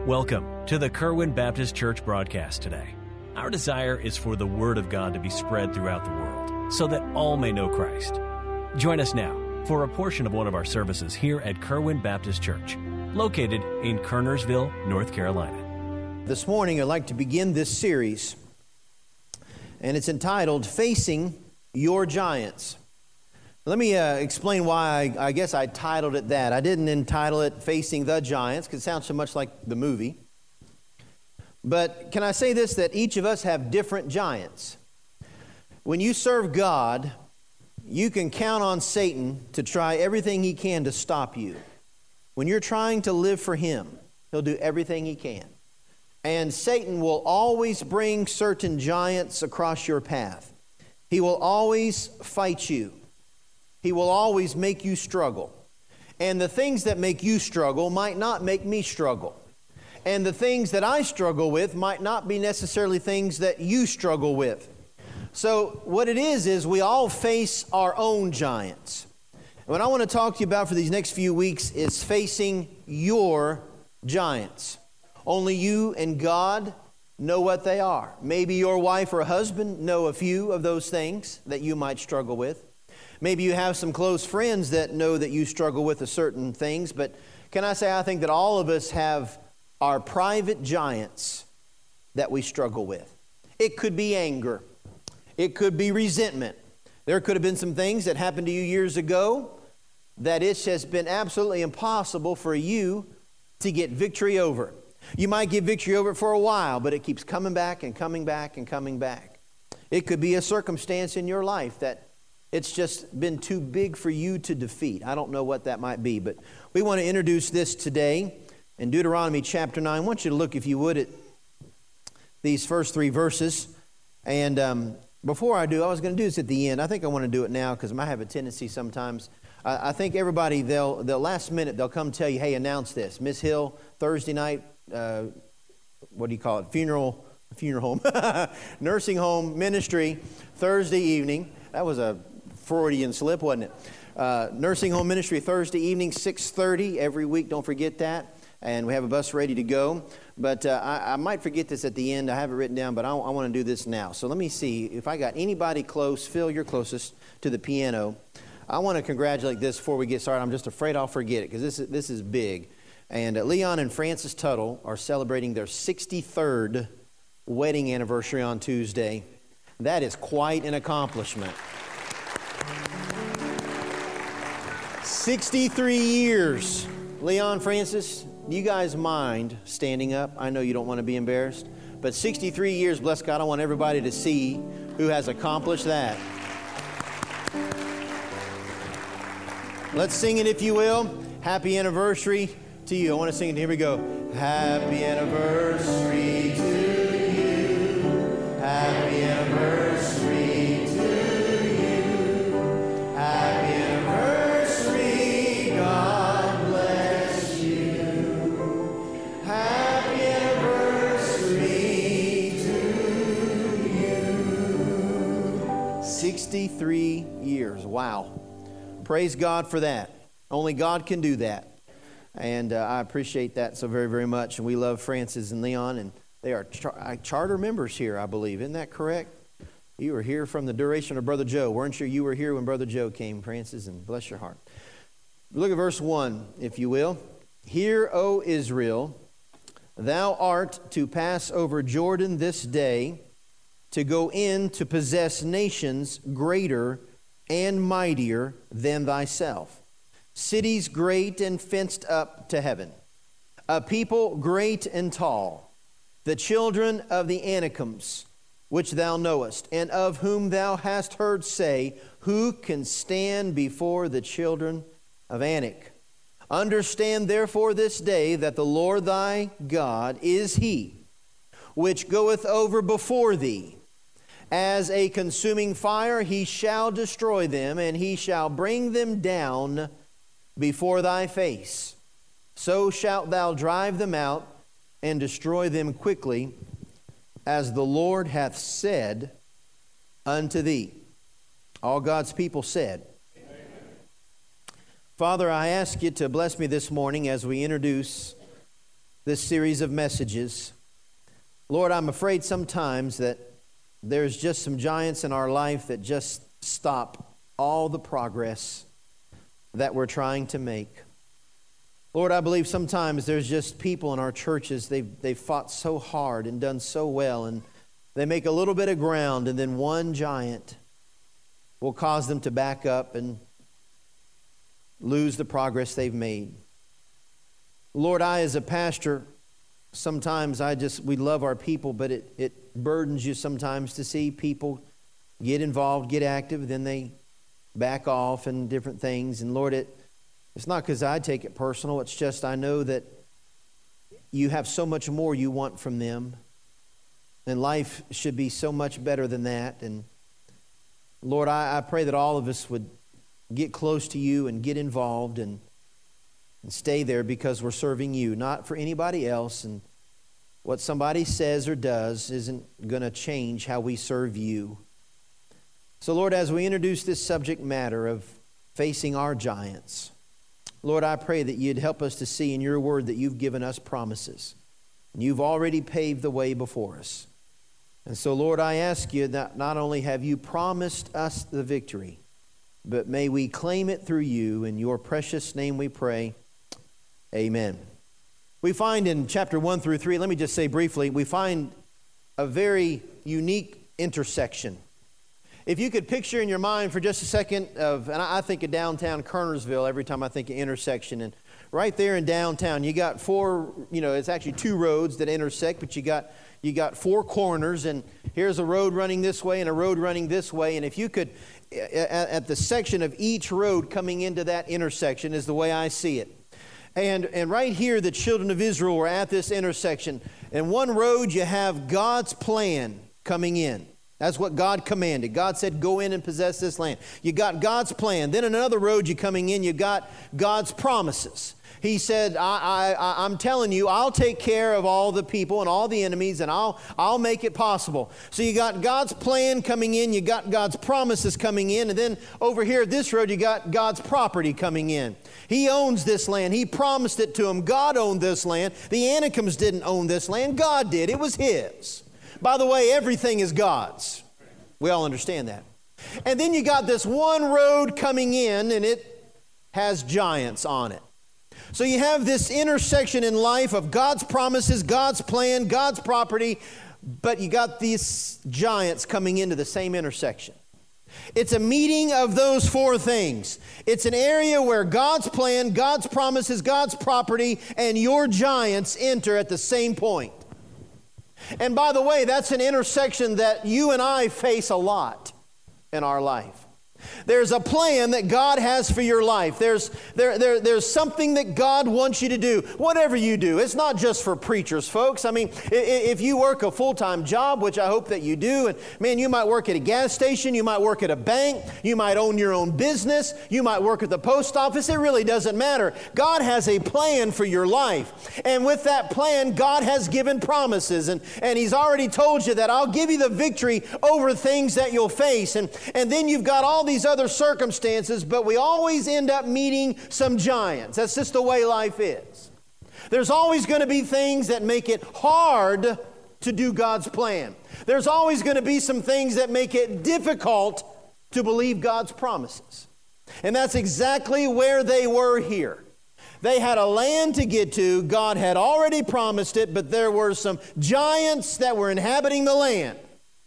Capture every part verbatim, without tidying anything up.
Welcome to the Kerwin Baptist Church broadcast today. Our desire is for the Word of God to be spread throughout the world so that all may know Christ. Join us now for a portion of one of our services here at Kerwin Baptist Church, located in Kernersville, North Carolina. This morning, I'd like to begin this series, and it's entitled, Facing Your Giants. Let me uh, explain why I, I guess I titled it that. I didn't entitle it Facing the Giants, because it sounds so much like the movie. But can I say this, that each of us have different giants. When you serve God, you can count on Satan to try everything he can to stop you. When you're trying to live for him, he'll do everything he can. And Satan will always bring certain giants across your path. He will always fight you. He will always make you struggle. And the things that make you struggle might not make me struggle. And the things that I struggle with might not be necessarily things that you struggle with. So what it is, is we all face our own giants. And what I want to talk to you about for these next few weeks is facing your giants. Only you and God know what they are. Maybe your wife or husband know a few of those things that you might struggle with. Maybe you have some close friends that know that you struggle with a certain things, but can I say I think that all of us have our private giants that we struggle with. It could be anger. It could be resentment. There could have been some things that happened to you years ago that it has been absolutely impossible for you to get victory over. You might get victory over it for a while, but it keeps coming back and coming back and coming back. It could be a circumstance in your life that it's just been too big for you to defeat. I don't know what that might be, but we want to introduce this today in Deuteronomy chapter nine. I want you to look, if you would, at these first three verses. And um, before I do, I was going to do this at the end. I think I want to do it now because I might have a tendency sometimes. I, I think everybody, they'll, they'll last minute, they'll come tell you, hey, announce this. Miss Hill, Thursday night, uh, what do you call it? Funeral, funeral home, nursing home ministry, Thursday evening. That was a Freudian slip, wasn't it? Uh, nursing home ministry Thursday evening, six thirty every week. Don't forget that. And we have a bus ready to go. But uh, I, I might forget this at the end. I have it written down, but I, I want to do this now. So let me see if I got anybody close. Phil, you're closest to the piano. I want to congratulate this before we get started. I'm just afraid I'll forget it because this is, this is big. And uh, Leon and Frances Tuttle are celebrating their sixty-third wedding anniversary on Tuesday. That is quite an accomplishment. sixty-three years. Leon, Francis, do you guys mind standing up? I know you don't want to be embarrassed, but sixty-three years, bless God, I want everybody to see who has accomplished that. Let's sing it, if you will. Happy anniversary to you. I want to sing it. Here we go. Happy anniversary to you. Happy anniversary to you. Happy anniversary. God bless you. Happy anniversary to you. sixty-three years. Wow. Praise God for that. Only God can do that. And uh, I appreciate that so very, very much. And we love Francis and Leon, and they are char- charter members here, I believe. Isn't that correct? You were here from the duration of Brother Joe. Weren't you? You were here when Brother Joe came, Francis, and bless your heart. Look at verse one, if you will. Hear, O Israel, thou art to pass over Jordan this day, to go in to possess nations greater and mightier than thyself. Cities great and fenced up to heaven, a people great and tall, the children of the Anakims, which thou knowest, and of whom thou hast heard say, who can stand before the children of Anak? Understand therefore this day that the Lord thy God is he, which goeth over before thee. As a consuming fire he shall destroy them, and he shall bring them down before thy face. So shalt thou drive them out and destroy them quickly, as the Lord hath said unto thee. All God's people said, Amen. Father, I ask you to bless me this morning as we introduce this series of messages. Lord, I'm afraid sometimes that there's just some giants in our life that just stop all the progress that we're trying to make. Lord, I believe sometimes there's just people in our churches, they've, they've fought so hard and done so well, and they make a little bit of ground, and then one giant will cause them to back up and lose the progress they've made. Lord, I as a pastor, sometimes I just, we love our people, but it, it burdens you sometimes to see people get involved, get active, then they back off and different things. And Lord, it it's not because I take it personal. It's just I know that you have so much more you want from them. And life should be so much better than that. And Lord, I, I pray that all of us would get close to you and get involved and And stay there because we're serving you, not for anybody else. And what somebody says or does isn't going to change how we serve you. So, Lord, as we introduce this subject matter of facing our giants, Lord, I pray that you'd help us to see in your word that you've given us promises. And you've already paved the way before us. And so, Lord, I ask you that not only have you promised us the victory, but may we claim it through you. In your precious name we pray. Amen. We find in chapter one through three, let me just say briefly, we find a very unique intersection. If you could picture in your mind for just a second of, and I think of downtown Kernersville every time I think of intersection, and right there in downtown, you got four, you know, it's actually two roads that intersect, but you got you got four corners, and here's a road running this way and a road running this way, and if you could, at, at the section of each road coming into that intersection is the way I see it. And, and right here, the children of Israel were at this intersection. In one road, you have God's plan coming in. That's what God commanded. God said, go in and possess this land. You got God's plan. Then in another road you're coming in, you got God's promises. He said, I, I, I'm telling you, I'll take care of all the people and all the enemies, and I'll, I'll make it possible. So you got God's plan coming in, you got God's promises coming in, and then over here at this road, you got God's property coming in. He owns this land. He promised it to him. God owned this land. The Anakims didn't own this land. God did. It was his. By the way, everything is God's. We all understand that. And then you got this one road coming in, and it has giants on it. So you have this intersection in life of God's promises, God's plan, God's property, but you got these giants coming into the same intersection. It's a meeting of those four things. It's an area where God's plan, God's promises, God's property, and your giants enter at the same point. And by the way, that's an intersection that you and I face a lot in our life. There's a plan that God has for your life. There's, there, there, there's something that God wants you to do. Whatever you do. It's not just for preachers, folks. I mean, if you work a full-time job, which I hope that you do, and man, you might work at a gas station, you might work at a bank, you might own your own business, you might work at the post office. It really doesn't matter. God has a plan for your life. And with that plan, God has given promises. And, and He's already told you that I'll give you the victory over things that you'll face. And, and then you've got all these other circumstances, but we always end up meeting some giants. That's just the way life is. There's always going to be things that make it hard to do God's plan. There's always going to be some things that make it difficult to believe God's promises. And that's exactly where they were here. They had a land to get to. God had already promised it, but there were some giants that were inhabiting the land.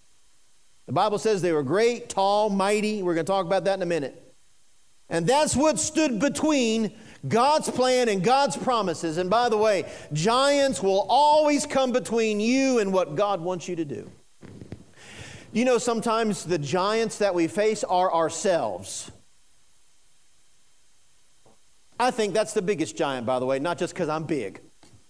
The Bible says they were great, tall, mighty. We're going to talk about that in a minute. And that's what stood between God's plan and God's promises. And by the way, giants will always come between you and what God wants you to do. You know, sometimes the giants that we face are ourselves. I think that's the biggest giant, by the way, not just because I'm big.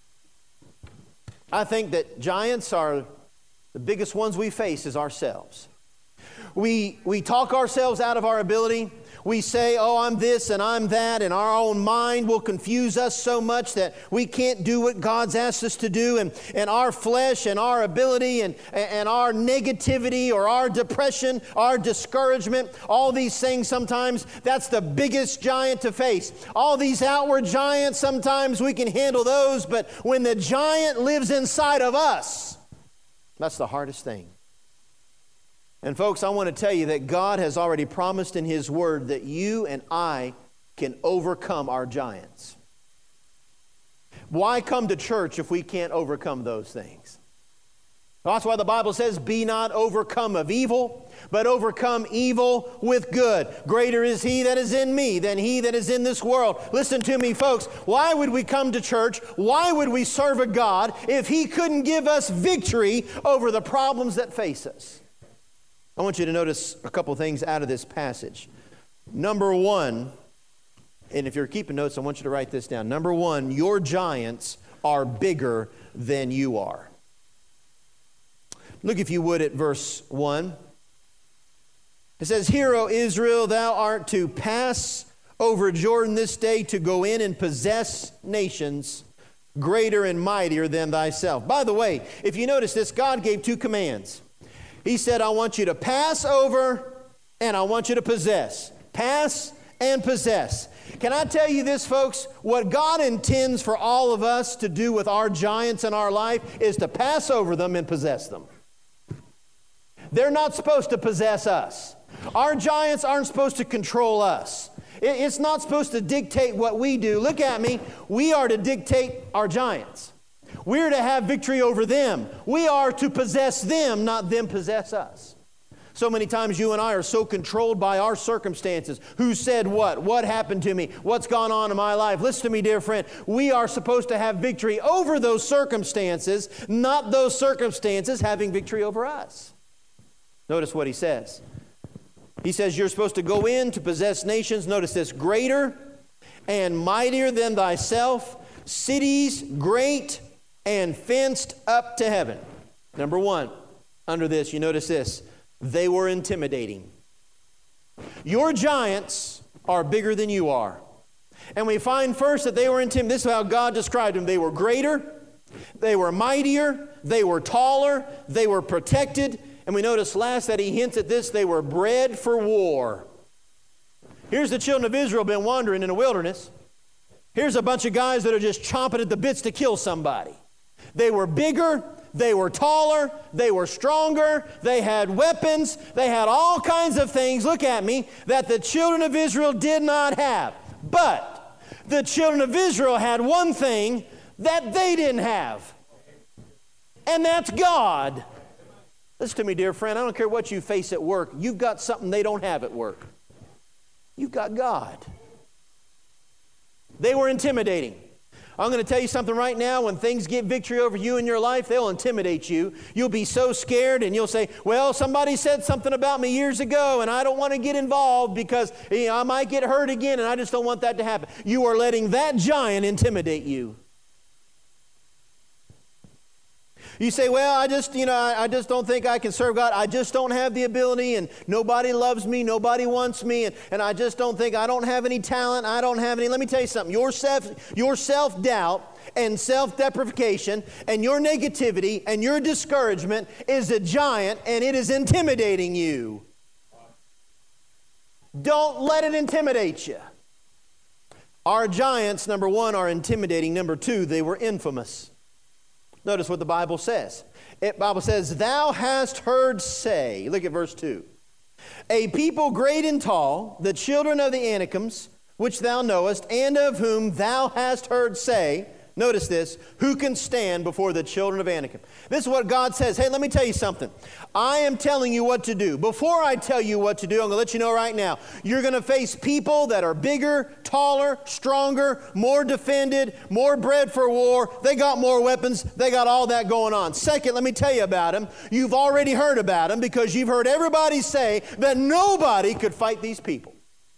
I think that giants are the biggest ones we face is ourselves. We, we talk ourselves out of our ability. We say, oh, I'm this and I'm that, and our own mind will confuse us so much that we can't do what God's asked us to do, and, and our flesh and our ability and, and our negativity or our depression, our discouragement, all these things sometimes, that's the biggest giant to face. All these outward giants, sometimes we can handle those, but when the giant lives inside of us, that's the hardest thing. And folks, I want to tell you that God has already promised in His Word that you and I can overcome our giants. Why come to church if we can't overcome those things? That's why the Bible says, be not overcome of evil, but overcome evil with good. Greater is He that is in me than he that is in this world. Listen to me, folks. Why would we come to church? Why would we serve a God if He couldn't give us victory over the problems that face us? I want you to notice a couple things out of this passage. Number one, and if you're keeping notes, I want you to write this down. Number one, your giants are bigger than you are. Look, if you would, at verse one. It says, Hear, O Israel, thou art to pass over Jordan this day to go in and possess nations greater and mightier than thyself. By the way, if you notice this, God gave two commands. He said, I want you to pass over and I want you to possess. Pass and possess. Can I tell you this, folks? What God intends for all of us to do with our giants in our life is to pass over them and possess them. They're not supposed to possess us. Our giants aren't supposed to control us. It's not supposed to dictate what we do. Look at me. We are to dictate our giants. We're to have victory over them. We are to possess them, not them possess us. So many times you and I are so controlled by our circumstances. Who said what? What happened to me? What's gone on in my life? Listen to me, dear friend. We are supposed to have victory over those circumstances, not those circumstances having victory over us. Notice what he says. He says you're supposed to go in to possess nations. Notice this. Greater and mightier than thyself, cities great and fenced up to heaven. Number one, under this, you notice this. They were intimidating. Your giants are bigger than you are. And we find first that they were intimidating. This is how God described them. They were greater, they were mightier, they were taller, they were protected. And we notice last that he hints at this, they were bred for war. Here's the children of Israel been wandering in the wilderness. Here's a bunch of guys that are just chomping at the bits to kill somebody. They were bigger, they were taller, they were stronger, they had weapons, they had all kinds of things, look at me, that the children of Israel did not have. But the children of Israel had one thing that they didn't have, and that's God. Listen to me, dear friend, I don't care what you face at work, you've got something they don't have at work. You've got God. They were intimidating. I'm going to tell you something right now. When things get victory over you in your life, they'll intimidate you. You'll be so scared and you'll say, well, somebody said something about me years ago and I don't want to get involved because you know, I might get hurt again and I just don't want that to happen. You are letting that giant intimidate you. You say, well, I just, you know, I, I just don't think I can serve God. I just don't have the ability and nobody loves me, nobody wants me, and, and I just don't think, I don't have any talent, I don't have any. Let me tell you something. Your, self, your self-doubt and self-deprecation and your negativity and your discouragement is a giant and it is intimidating you. Don't let it intimidate you. Our giants, number one, are intimidating. Number two, they were infamous. Notice what the Bible says. The Bible says, thou hast heard say, look at verse two, a people great and tall, the children of the Anakims, which thou knowest, and of whom thou hast heard say, notice this, who can stand before the children of Anakim? This is what God says. Hey, let me tell you something. I am telling you what to do. Before I tell you what to do, I'm going to let you know right now, you're going to face people that are bigger, taller, stronger, more defended, more bred for war. They got more weapons. They got all that going on. Second, let me tell you about them. You've already heard about them because you've heard everybody say that nobody could fight these people.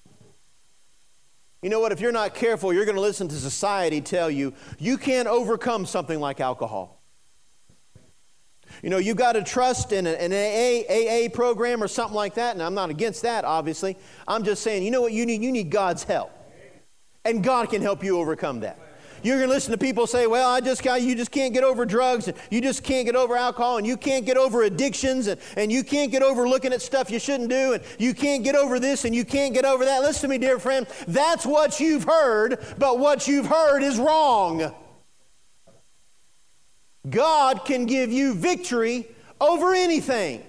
You know what? If you're not careful, you're going to listen to society tell you, you can't overcome something like alcohol. You know, you got to trust in an A A program or something like that, and I'm not against that, obviously. I'm just saying, you know what you need? You need God's help. And God can help you overcome that. You're going to listen to people say, well, I just got, you just can't get over drugs, and you just can't get over alcohol, and you can't get over addictions, and, and you can't get over looking at stuff you shouldn't do, and you can't get over this, and you can't get over that. Listen to me, dear friend. That's what you've heard, but what you've heard is wrong. God can give you victory over anything.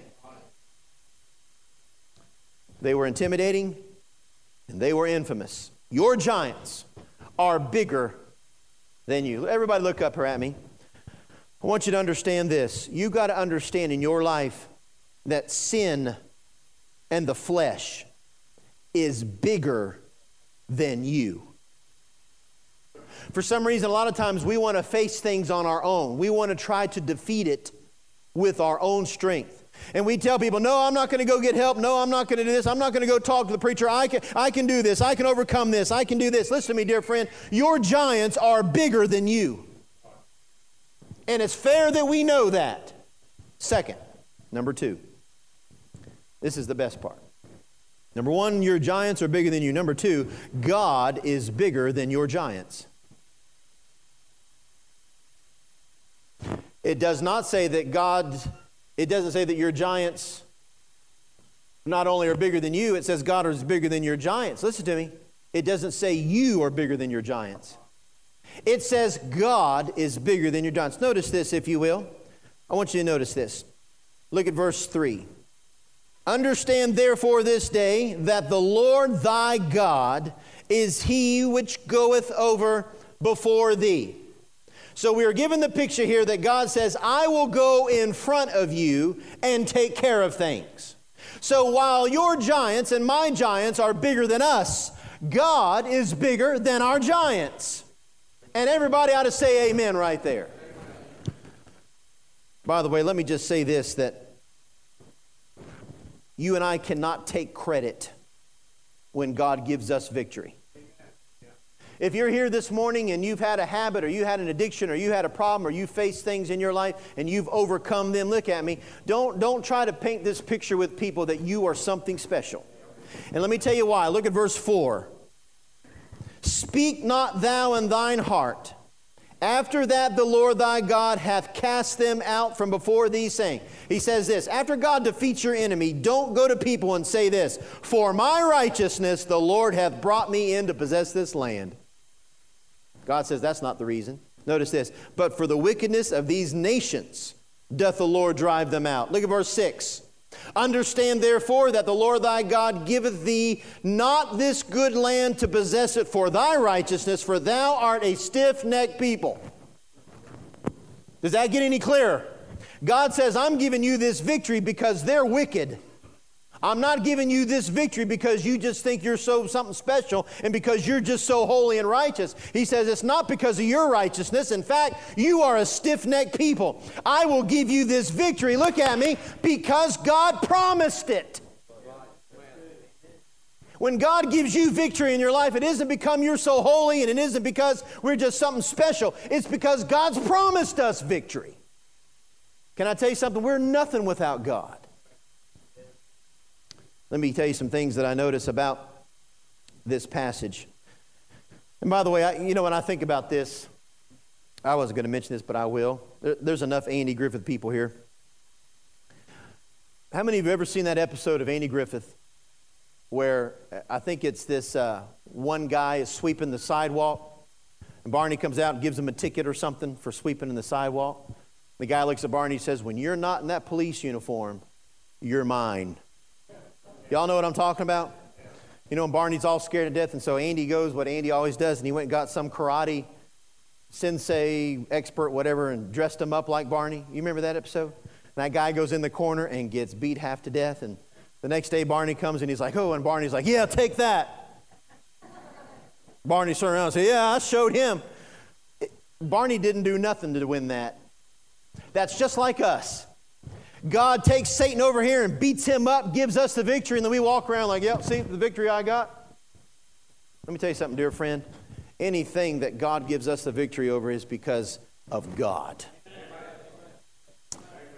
They were intimidating, and they were infamous. Your giants are bigger than you. Everybody look up here at me. I want you to understand this. You've got to understand in your life that sin and the flesh is bigger than you. For some reason, a lot of times we want to face things on our own. We want to try to defeat it with our own strength. And we tell people, no, I'm not going to go get help. No, I'm not going to do this. I'm not going to go talk to the preacher. I can, I can do this. I can overcome this. I can do this. Listen to me, dear friend. Your giants are bigger than you. And it's fair that we know that. Second, number two. This is the best part. Number one, your giants are bigger than you. Number two, God is bigger than your giants. It does not say that God, it doesn't say that your giants not only are bigger than you, it says God is bigger than your giants. Listen to me. It doesn't say you are bigger than your giants. It says God is bigger than your giants. Notice this, if you will. I want you to notice this. Look at verse three. Understand therefore this day that the Lord thy God is he which goeth over before thee. So we are given the picture here that God says, I will go in front of you and take care of things. So while your giants and my giants are bigger than us, God is bigger than our giants. And everybody ought to say amen right there. By the way, let me just say this, that you and I cannot take credit when God gives us victory. If you're here this morning and you've had a habit or you had an addiction or you had a problem or you faced things in your life and you've overcome them, look at me. Don't, don't try to paint this picture with people that you are something special. And let me tell you why. Look at verse four. Speak not thou in thine heart. After that the Lord thy God hath cast them out from before thee, saying. He says this, after God defeats your enemy, don't go to people and say this, for my righteousness the Lord hath brought me in to possess this land. God says that's not the reason. Notice this. But for the wickedness of these nations doth the Lord drive them out. Look at verse six. Understand therefore that the Lord thy God giveth thee not this good land to possess it for thy righteousness, for thou art a stiff-necked people. Does that get any clearer? God says, I'm giving you this victory because they're wicked. I'm not giving you this victory because you just think you're so something special and because you're just so holy and righteous. He says it's not because of your righteousness. In fact, you are a stiff-necked people. I will give you this victory, look at me, because God promised it. When God gives you victory in your life, it isn't because you're so holy and it isn't because we're just something special. It's because God's promised us victory. Can I tell you something? We're nothing without God. Let me tell you some things that I notice about this passage. And by the way, I, you know, when I think about this, I wasn't going to mention this, but I will. There, there's enough Andy Griffith people here. How many of you have ever seen that episode of Andy Griffith where I think it's this uh, one guy is sweeping the sidewalk, and Barney comes out and gives him a ticket or something for sweeping in the sidewalk. The guy looks at Barney and says, when you're not in that police uniform, you're mine. Y'all know what I'm talking about? You know, and Barney's all scared to death, and so Andy goes what Andy always does, and he went and got some karate sensei, expert, whatever, and dressed him up like Barney. You remember that episode? And that guy goes in the corner and gets beat half to death, and the next day Barney comes and he's like, oh, and Barney's like, yeah, take that. Barney turned around and said, yeah, I showed him. It, Barney didn't do nothing to win that. That's just like us. God takes Satan over here and beats him up, gives us the victory, and then we walk around like, yep, see the victory I got? Let me tell you something, dear friend. Anything that God gives us the victory over is because of God.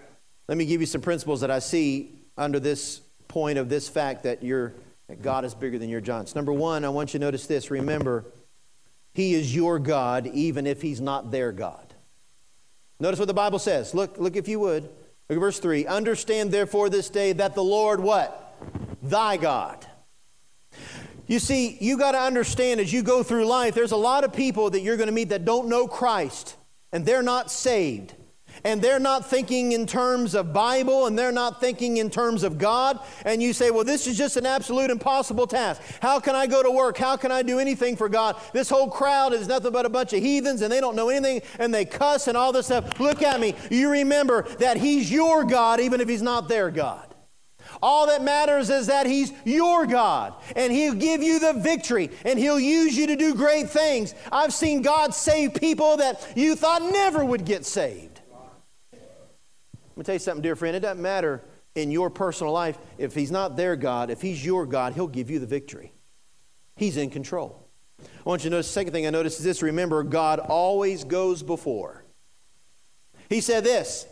Let me give you some principles that I see under this point of this fact that you're, that God is bigger than your giants. Number one, I want you to notice this. Remember, He is your God even if He's not their God. Notice what the Bible says. Look, look if you would. Look at verse three. Understand therefore this day that the Lord what? Thy God. You see, you got to understand as you go through life, there's a lot of people that you're going to meet that don't know Christ, and they're not saved. And they're not thinking in terms of Bible, and they're not thinking in terms of God. And you say, well, this is just an absolute impossible task. How can I go to work? How can I do anything for God? This whole crowd is nothing but a bunch of heathens, and they don't know anything, and they cuss and all this stuff. Look at me. You remember that He's your God, even if He's not their God. All that matters is that He's your God, and He'll give you the victory, and He'll use you to do great things. I've seen God save people that you thought never would get saved. Let me tell you something, dear friend. It doesn't matter in your personal life. If He's not their God, if He's your God, He'll give you the victory. He's in control. I want you to notice the second thing I noticed is this. Remember, God always goes before. He said this.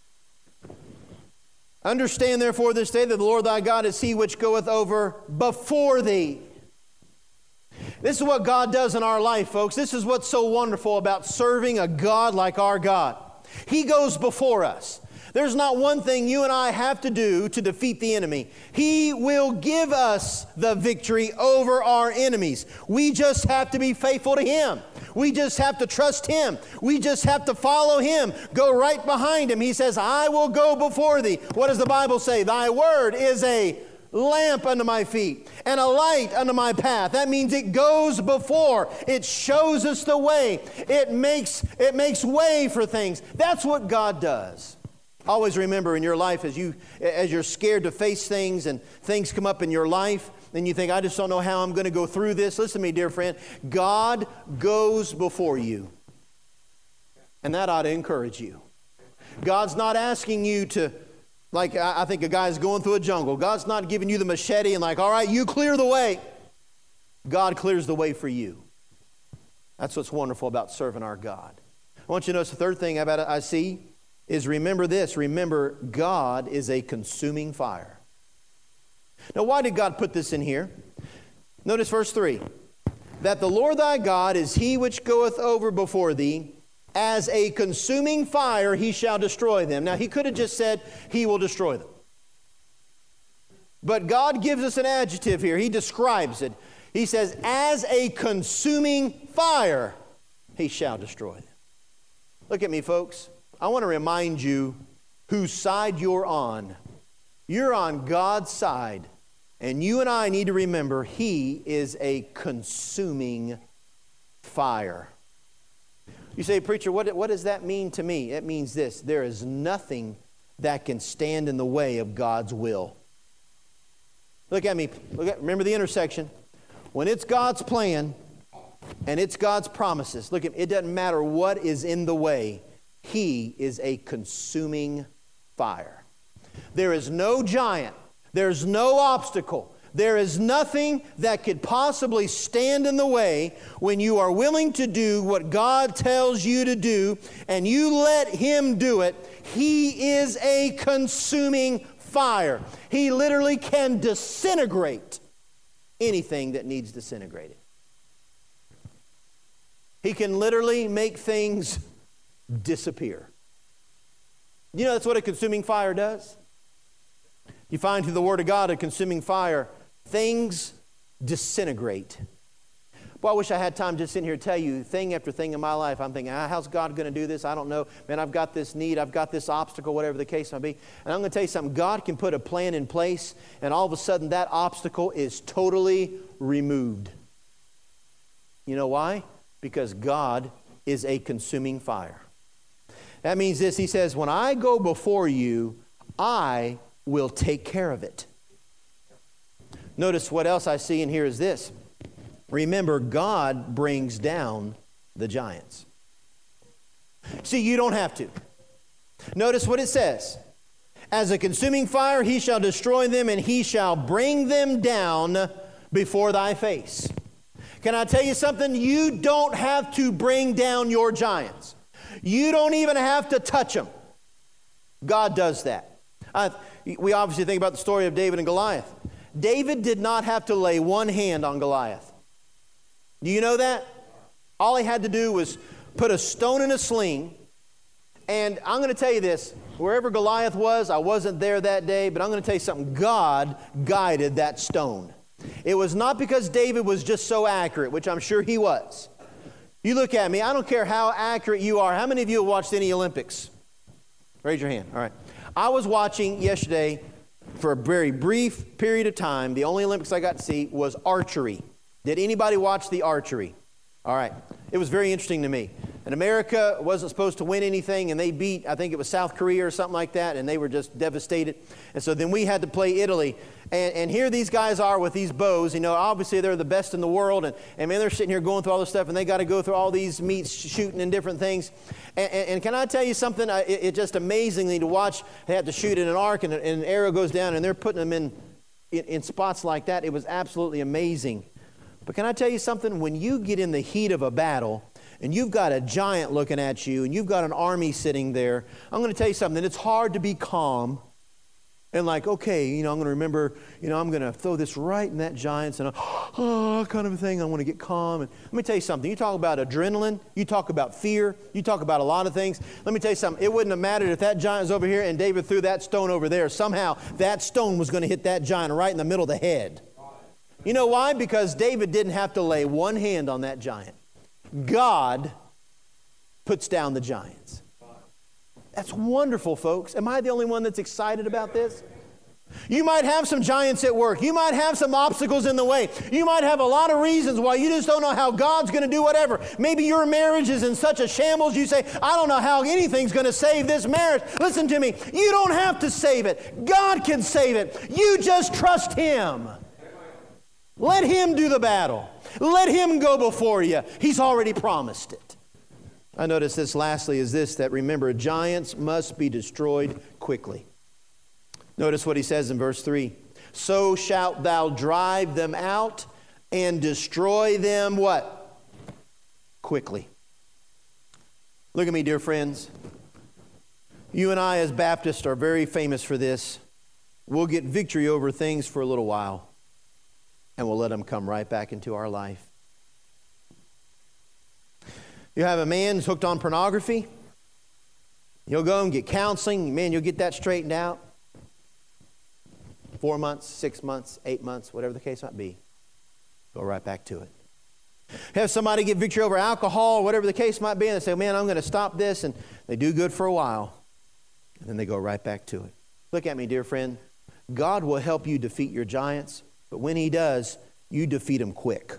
Understand therefore this day that the Lord thy God is He which goeth over before thee. This is what God does in our life, folks. This is what's so wonderful about serving a God like our God. He goes before us. There's not one thing you and I have to do to defeat the enemy. He will give us the victory over our enemies. We just have to be faithful to Him. We just have to trust Him. We just have to follow Him. Go right behind Him. He says, I will go before thee. What does the Bible say? Thy word is a lamp unto my feet and a light unto my path. That means it goes before. It shows us the way. It makes, it makes way for things. That's what God does. Always remember in your life as, you, as you're scared to face things and things come up in your life and you think, I just don't know how I'm going to go through this. Listen to me, dear friend. God goes before you. And that ought to encourage you. God's not asking you to, like I think a guy's going through a jungle. God's not giving you the machete and like, all right, you clear the way. God clears the way for you. That's what's wonderful about serving our God. I want you to notice the third thing about it I see is remember this. Remember, God is a consuming fire. Now, why did God put this in here? Notice verse three. That the Lord thy God is He which goeth over before thee. As a consuming fire, He shall destroy them. Now, He could have just said, He will destroy them. But God gives us an adjective here. He describes it. He says, as a consuming fire, He shall destroy them. Look at me, folks. I want to remind you whose side you're on. You're on God's side. And you and I need to remember He is a consuming fire. You say, preacher, what, what does that mean to me? It means this. There is nothing that can stand in the way of God's will. Look at me. Look at, remember the intersection. When it's God's plan and it's God's promises, look at it doesn't matter what is in the way. He is a consuming fire. There is no giant. There's no obstacle. There is nothing that could possibly stand in the way when you are willing to do what God tells you to do and you let Him do it. He is a consuming fire. He literally can disintegrate anything that needs disintegrated. He can literally make things disappear. You know, that's what a consuming fire does. You find through the Word of God a consuming fire, things disintegrate. Boy, I wish I had time just sitting here to tell you thing after thing in my life. I'm thinking, ah, how's God going to do this? I don't know. Man, I've got this need. I've got this obstacle, whatever the case might be. And I'm going to tell you something. God can put a plan in place, and all of a sudden that obstacle is totally removed. You know why? Because God is a consuming fire. That means this. He says, when I go before you, I will take care of it. Notice what else I see in here is this. Remember, God brings down the giants. See, you don't have to. Notice what it says. As a consuming fire, He shall destroy them, and He shall bring them down before thy face. Can I tell you something? You don't have to bring down your giants. You don't even have to touch them. God does that. Uh, we obviously think about the story of David and Goliath. David did not have to lay one hand on Goliath. Do you know that? All he had to do was put a stone in a sling. And I'm going to tell you this, wherever Goliath was, I wasn't there that day, but I'm going to tell you something. God guided that stone. It was not because David was just so accurate, which I'm sure he was. You look at me, I don't care how accurate you are. How many of you have watched any Olympics? Raise your hand. All right. I was watching yesterday for a very brief period of time. The only Olympics I got to see was archery. Did anybody watch the archery? All right. It was very interesting to me. And America wasn't supposed to win anything, and they beat, I think it was South Korea or something like that, and they were just devastated. And so then we had to play Italy. And, and here these guys are with these bows. You know, obviously they're the best in the world. And, and man, they're sitting here going through all this stuff, and they got to go through all these meets, shooting and different things. And, and, and can I tell you something? I, it, it just amazingly to watch. They had to shoot in an arc, and, and an arrow goes down, and they're putting them in, in, in spots like that. It was absolutely amazing. But can I tell you something? When you get in the heat of a battle, and you've got a giant looking at you, and you've got an army sitting there, I'm going to tell you something. It's hard to be calm and like, okay, you know, I'm going to remember, you know, I'm going to throw this right in that giant's and, oh, kind of a thing. I want to get calm. And let me tell you something. You talk about adrenaline. You talk about fear. You talk about a lot of things. Let me tell you something. It wouldn't have mattered if that giant was over here and David threw that stone over there. Somehow that stone was going to hit that giant right in the middle of the head. You know why? Because David didn't have to lay one hand on that giant. God puts down the giants. That's wonderful, folks. Am I the only one that's excited about this? You might have some giants at work. You might have some obstacles in the way. You might have a lot of reasons why you just don't know how God's going to do whatever. Maybe your marriage is in such a shambles you say, I don't know how anything's going to save this marriage. Listen to me. You don't have to save it. God can save it. You just trust Him. Let Him do the battle. Let Him go before you. He's already promised it. I notice this lastly is this, that remember, giants must be destroyed quickly. Notice what he says in verse three. So shalt thou drive them out and destroy them what? Quickly. Look at me, dear friends. You and I as Baptists are very famous for this. We'll get victory over things for a little while, and we'll let them come right back into our life. You have a man who's hooked on pornography. You'll go and get counseling. Man, you'll get that straightened out. Four months, six months, eight months, whatever the case might be. Go right back to it. Have somebody get victory over alcohol, whatever the case might be, and they say, man, I'm going to stop this. And they do good for a while. And then they go right back to it. Look at me, dear friend. God will help you defeat your giants. But when He does, you defeat them quick.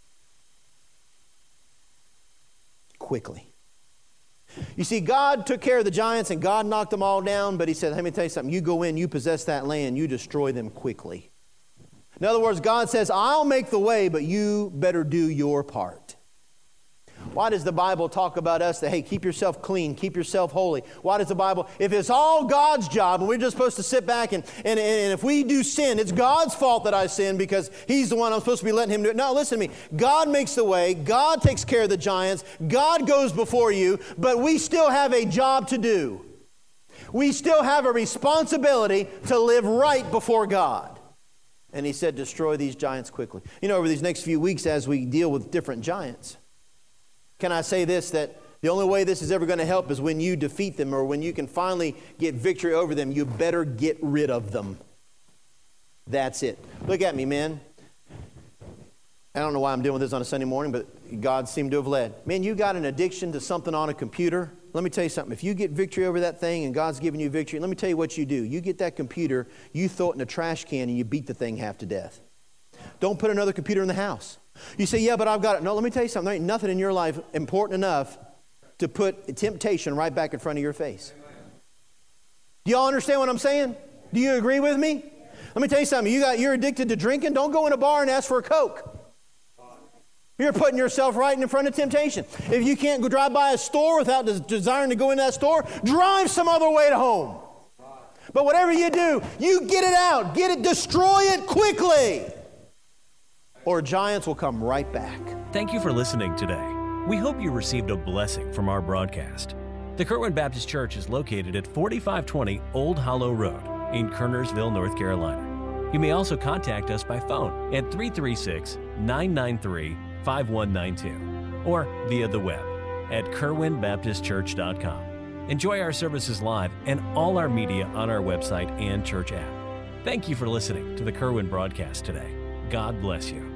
Quickly. You see, God took care of the giants and God knocked them all down, but He said, let me tell you something. You go in, you possess that land, you destroy them quickly. In other words, God says, I'll make the way, but you better do your part. Why does the Bible talk about us that, hey, keep yourself clean, keep yourself holy? Why does the Bible, if it's all God's job and we're just supposed to sit back and, and, and if we do sin, it's God's fault that I sin because He's the one I'm supposed to be letting Him do it. No, listen to me. God makes the way. God takes care of the giants. God goes before you, but we still have a job to do. We still have a responsibility to live right before God. And He said, destroy these giants quickly. You know, over these next few weeks as we deal with different giants, can I say this, that the only way this is ever going to help is when you defeat them or when you can finally get victory over them, you better get rid of them. That's it. Look at me, man. I don't know why I'm doing this on a Sunday morning, but God seemed to have led. Man, you got an addiction to something on a computer. Let me tell you something. If you get victory over that thing and God's giving you victory, let me tell you what you do. You get that computer, you throw it in a trash can, and you beat the thing half to death. Don't put another computer in the house. You say, yeah, but I've got it. No, let me tell you something. There ain't nothing in your life important enough to put temptation right back in front of your face. Do y'all understand what I'm saying? Do you agree with me? Let me tell you something. You got, you're addicted to drinking. Don't go in a bar and ask for a Coke. You're putting yourself right in front of temptation. If you can't go drive by a store without des- desiring to go in that store, drive some other way to home. But whatever you do, you get it out. Get it, destroy it quickly. Or giants will come right back. Thank you for listening today. We hope you received a blessing from our broadcast. The Kerwin Baptist Church is located at forty-five twenty Old Hollow Road in Kernersville, North Carolina. You may also contact us by phone at three three six, nine nine three, five one nine two or via the web at kerwin baptist church dot com. Enjoy our services live and all our media on our website and church app. Thank you for listening to the Kerwin broadcast today. God bless you.